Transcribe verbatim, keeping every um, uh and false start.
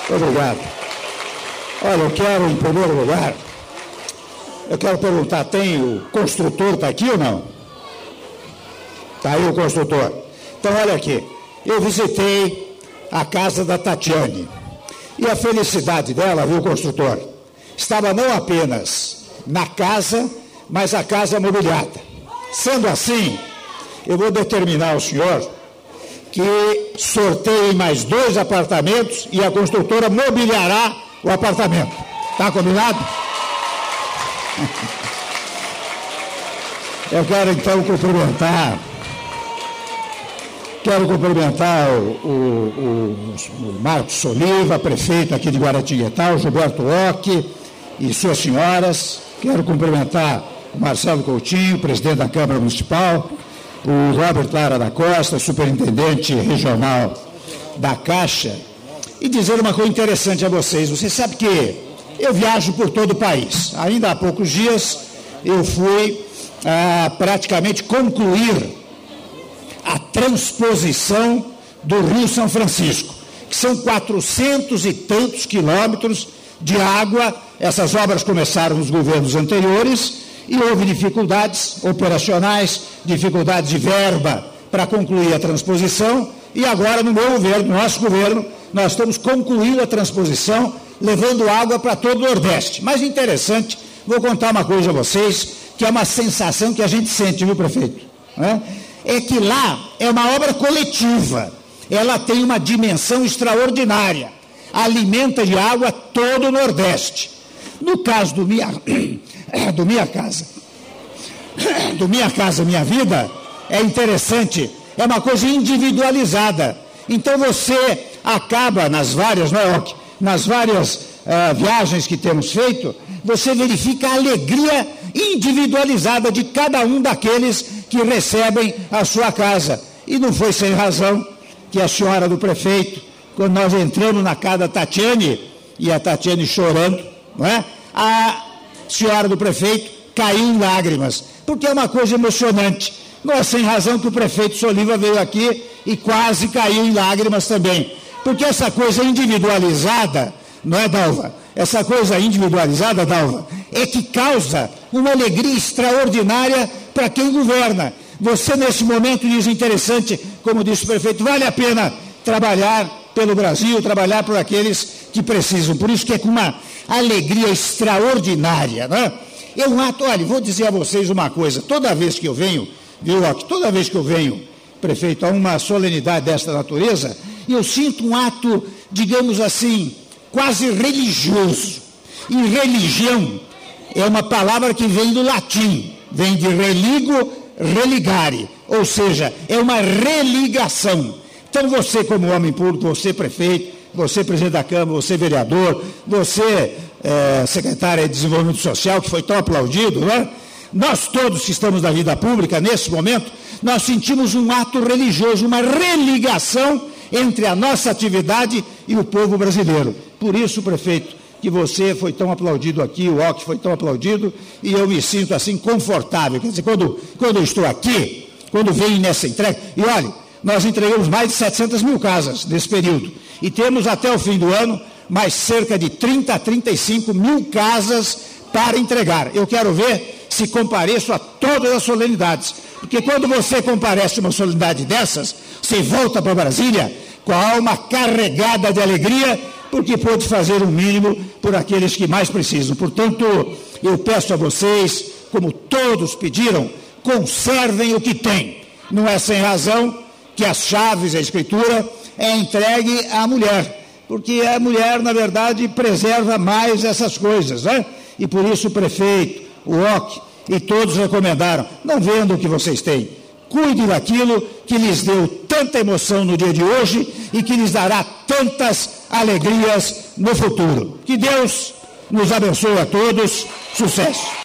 Obrigado. Olha, eu quero, em primeiro lugar, eu quero perguntar, tem o construtor, está aqui ou não? Está aí o construtor. Então, olha aqui, eu visitei a casa da Tatiane, e a felicidade dela, viu, construtor, estava não apenas na casa, mas a casa mobiliada. Sendo assim, eu vou determinar ao senhor que sorteie mais dois apartamentos e a construtora mobiliará o apartamento. Está combinado? Eu quero então cumprimentar, quero cumprimentar o, o, o, o Marcos Soliva, prefeito aqui de Guaratinguetá, o Gilberto Ock e suas senhoras. Quero cumprimentar o Marcelo Coutinho, presidente da Câmara Municipal, o Robert Lara da Costa, superintendente regional da Caixa, e dizer uma coisa interessante a vocês. Você sabe que eu viajo por todo o país. Ainda há poucos dias eu fui ah, praticamente concluir a transposição do Rio São Francisco, que são quatrocentos e tantos quilômetros de água. Essas obras começaram nos governos anteriores e houve dificuldades operacionais, dificuldades de verba para concluir a transposição, e agora no meu governo, no nosso governo, nós estamos concluindo a transposição, levando água para todo o Nordeste. Mas interessante, vou contar uma coisa a vocês, que é uma sensação que a gente sente, viu, prefeito? É, é que lá é uma obra coletiva, ela tem uma dimensão extraordinária, alimenta de água todo o Nordeste. No caso do Minha, do minha Casa, do Minha Casa Minha Vida, é interessante, é uma coisa individualizada. Então você acaba nas várias, não é, nas várias uh, viagens que temos feito, você verifica a alegria individualizada de cada um daqueles que recebem a sua casa. E não foi sem razão que a senhora do prefeito, quando nós entramos na casa da Tatiane, e a Tatiane chorando, não é? A senhora do prefeito caiu em lágrimas, porque é uma coisa emocionante. Não é sem razão que o prefeito Soliva veio aqui e quase caiu em lágrimas também, porque essa coisa individualizada, não é, Dalva? Essa coisa individualizada, Dalva, é que causa uma alegria extraordinária para quem governa. Você, nesse momento, diz interessante, como disse o prefeito, vale a pena trabalhar pelo Brasil, trabalhar por aqueles que precisam. Por isso que é com uma alegria extraordinária, não é? É um ato, olha, vou dizer a vocês uma coisa, toda vez que eu venho, viu, toda vez que eu venho, prefeito, a uma solenidade desta natureza, eu sinto um ato, digamos assim, quase religioso. E religião é uma palavra que vem do latim, vem de religo, religare, ou seja, é uma religação. Então você, como homem público, você prefeito, você presidente da Câmara, você vereador, você é, secretário de Desenvolvimento Social, que foi tão aplaudido, não é? Nós todos que estamos na vida pública, nesse momento, nós sentimos um ato religioso, uma religação entre a nossa atividade e o povo brasileiro. Por isso, prefeito, que você foi tão aplaudido aqui, o Ock foi tão aplaudido, e eu me sinto assim confortável. Quer dizer, quando, quando eu estou aqui, quando venho nessa entrega, e olha, nós entregamos mais de setecentas mil casas nesse período, e temos até o fim do ano mais cerca de trinta a trinta e cinco mil casas para entregar. Eu quero ver se compareço a todas as solenidades, porque quando você comparece uma solenidade dessas, você volta para Brasília com a alma carregada de alegria, porque pôde fazer o mínimo por aqueles que mais precisam. Portanto, eu peço a vocês, como todos pediram, conservem o que têm. Não é sem razão que as chaves, a escritura, é entregue à mulher, porque a mulher, na verdade, preserva mais essas coisas, né? E por isso o prefeito, o Ock e todos recomendaram, não vendam o que vocês têm, cuidem daquilo que lhes deu tanta emoção no dia de hoje e que lhes dará tantas alegrias no futuro. Que Deus nos abençoe a todos, sucesso!